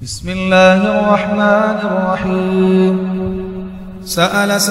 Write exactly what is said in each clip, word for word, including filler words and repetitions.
بسم الله الرحمن الرحيم. سأل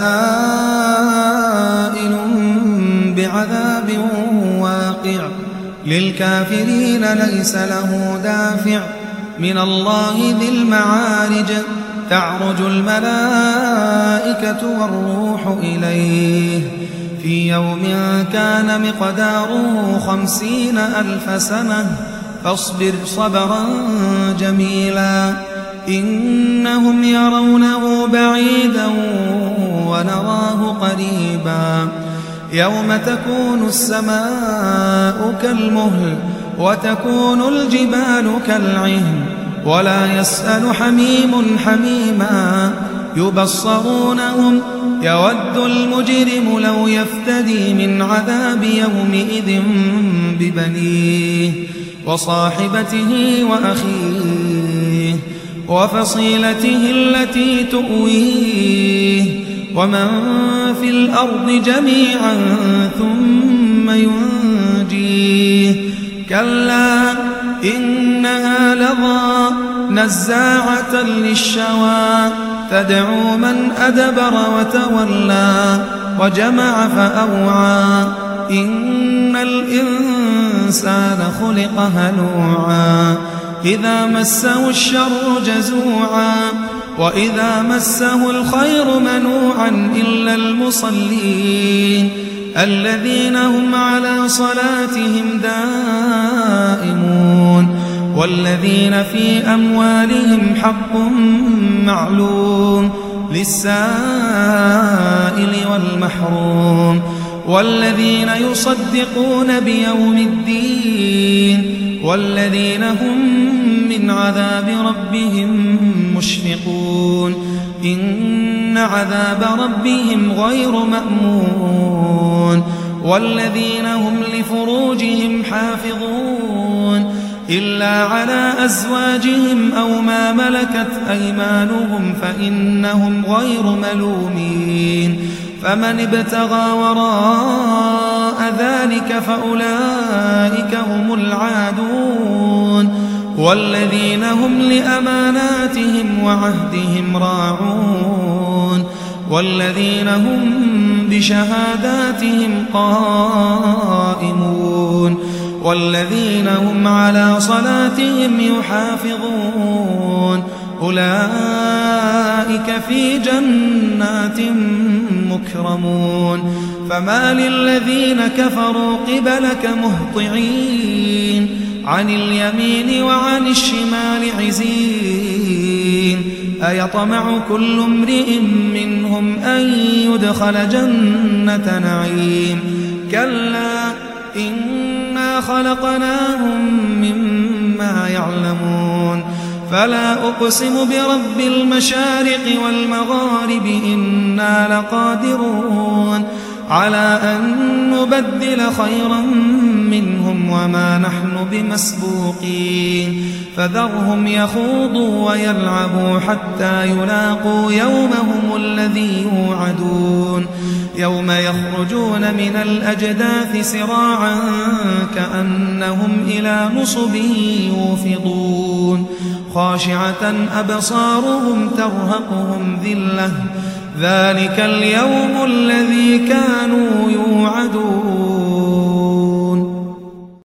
سائل بعذاب واقع للكافرين ليس له دافع من الله ذي المعارج تعرج الملائكة والروح إليه في يوم كان مقداره خمسين ألف سنة فاصبر صبرا جميلا إنهم يرونه بعيدا ونراه قريبا يوم تكون السماء كالمهل وتكون الجبال كالعهن ولا يسأل حميم حميما يبصرونهم يود المجرم لو يفتدي من عذاب يومئذ ببنيه وصاحبته وأخيه وفصيلته التي تؤويه ومن في الأرض جميعا ثم ينجيه كلا إنها لظى نزاعة للشوى تدعو من أدبر وتولى وجمع فأوعى إن الإنسان خلق هلوعا إذا مسه الشر جزوعا وإذا مسه الخير منوعا إلا المصلين الذين هم على صلاتهم دائمون والذين في أموالهم حق معلوم للسائل والمحروم والذين يصدقون بيوم الدين والذين هم من عذاب ربهم مشفقون إن عذاب ربهم غير مأمون والذين هم لفروجهم حافظون إلا على أزواجهم أو ما ملكت أيمانهم فإنهم غير ملومين فمن ابتغى وراء ذلك فأولئك هم العادون والذين هم لأماناتهم وعهدهم راعون والذين هم بشهاداتهم قائمون والذين هم على صلاتهم يحافظون أولئك في جنات مكرمون فما للذين كفروا قبلك مهطعين عن اليمين وعن الشمال عزين أيطمع كل امرئ منهم أن يدخل جنة نعيم كلا إنا خلقناهم مما يعلمون فلا أقسم برب المشارق والمغارب إنا لقادرون على أن نبدل خيرا منهم وما نحن بمسبوقين فذرهم يخوضوا ويلعبوا حتى يلاقوا يومهم الذي يوعدون يوم يخرجون من الأجداث سراعا كأنهم إلى نصب يوفضون خاشعة أبصارهم ترهقهم ذلة ذلك اليوم الذي كانوا يوعدون